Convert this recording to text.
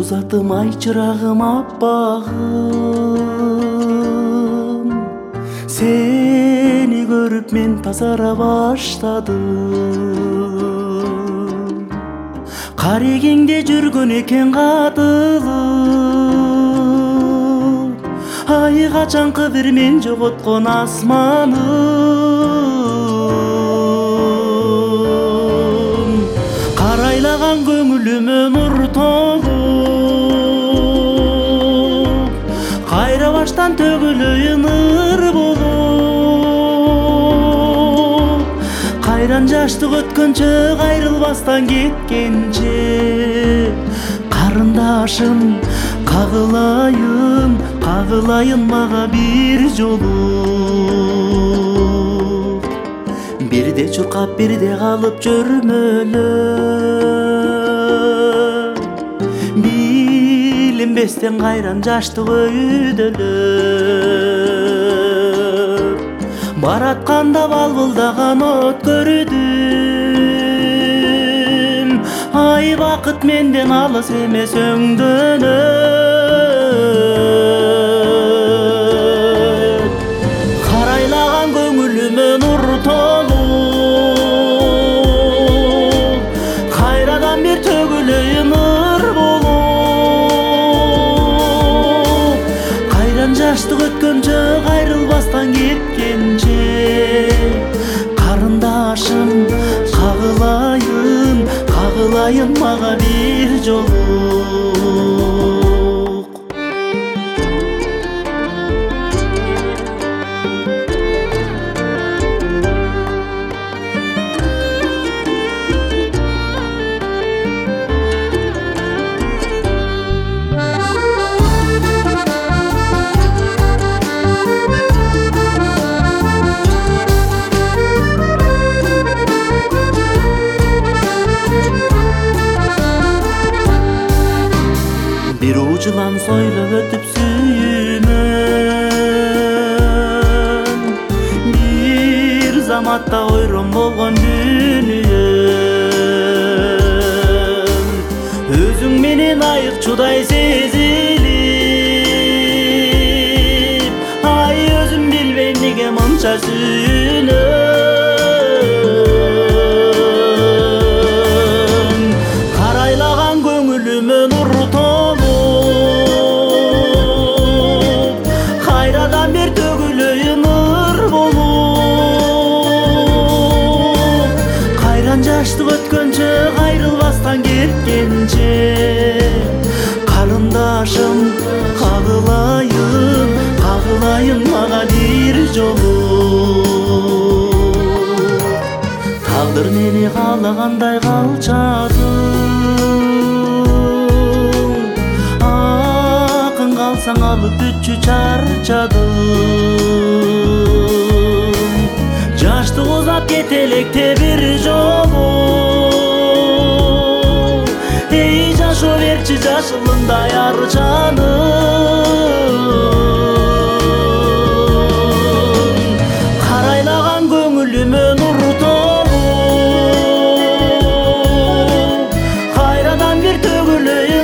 затым ай чырагым аппагым, сени көрүп мен тазара баштадым. Карегеңде жүргөн экен катылып, ай качанкы бир мен жоготкон асманым. Карайлаган көңүлүмө нур толуп, кайра баштан төгүлөйүн ыр болуп. Кайран жаштык өткөнчө кайрылбастан кеткенче, карындашым кагылайын, кагылайын мага бир жолу. Бирде чуркап бирде калып жөрмөлө, билинбестен кайран жаштык өйдөлөп. Баратканда балбылдаган от көрдүм, ай бакыт менден алыс эмес өңдөнөт. Карайлаган көңүлүмө нур толуп, кайрадан бир төгүлөйүн ыр болуп. Кайран жаштык өткөнчө кайрылбастан кеткенче, карындашым кагылайын, кагылайын мага бир жолу. Bir uculan soylap ötüp sүйүнөн, bir zamatта ойрон болгон дүнүйөм. Өзүң менен айыкчудай сезилип, ай өзүм билбейм неге мынча сүйүнөм. Карайлаган көңүлүмө нур толуп, кайрадан бир төгүлөйүн ыр болуп. Кайран жаштык өткөнчө кайрылбастан кеткенче, карындашым кагылайын, кагылайын мага бир жолу. Тагдыр мени каалагандай калчады, акын калсаң алып бүтчү чарчадым. Жаштык узап кете электе бир жолу, эй жашоо берчи жашылындай арчаным. Карайлаган көңүлүмө нур толуп, кайрадан бир төгүлөйүн